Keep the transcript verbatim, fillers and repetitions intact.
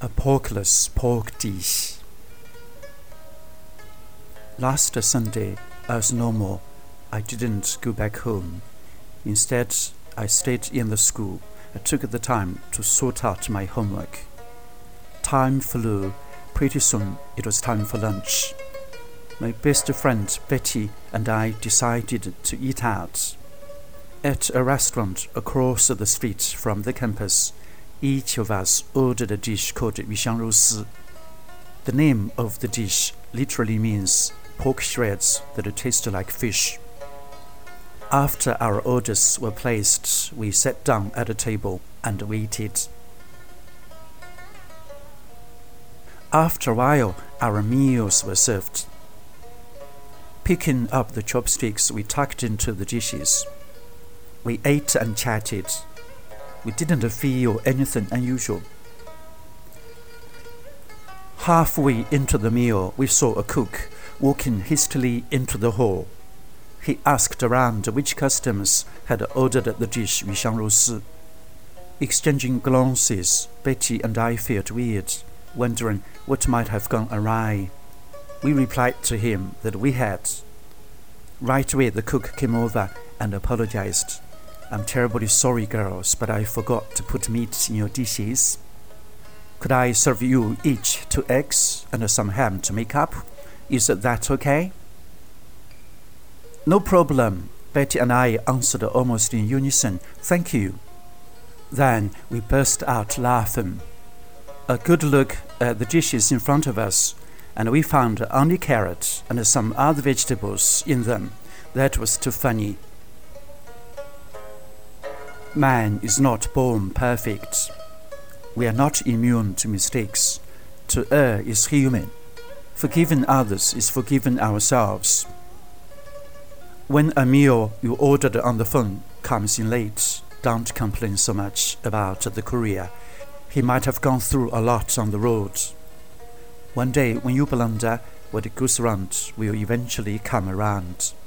A porkless pork dish. Last Sunday, as normal, I didn't go back home. Instead, I stayed in the school. I took the time to sort out my homework. Time flew. Pretty soon, it was time for lunch. My best friend Betty and I decided to eat out. At a restaurant across the street from the campus, each of us ordered a dish called 鱼香肉丝. The name of the dish literally means pork shreds that taste like fish. After our orders were placed, we sat down at a table and waited. After a while, our meals were served. Picking up the chopsticks, we tucked into the dishes. We ate and chatted. We didn't feel anything unusual. Halfway into the meal, we saw a cook walking hastily into the hall. He asked around which customers had ordered the dish 鱼香肉丝. Exchanging glances, Betty and I felt weird, wondering what might have gone awry. We replied to him that we had. Right away, the cook came over and apologized. I'm terribly sorry, girls, but I forgot to put meat in your dishes. Could I serve you each two eggs and some ham to make up? Is that okay? No problem, Betty and I answered almost in unison. Thank you. Then we burst out laughing. A good look at the dishes in front of us, and we found only carrots and some other vegetables in them. That was too funny. Man is not born perfect. We are not immune to mistakes. To err is human. Forgiving others is forgiving ourselves. When a meal you ordered on the phone comes in late, don't complain so much about the courier. He might have gone through a lot on the road. One day when you blunder, what goes around will eventually come around.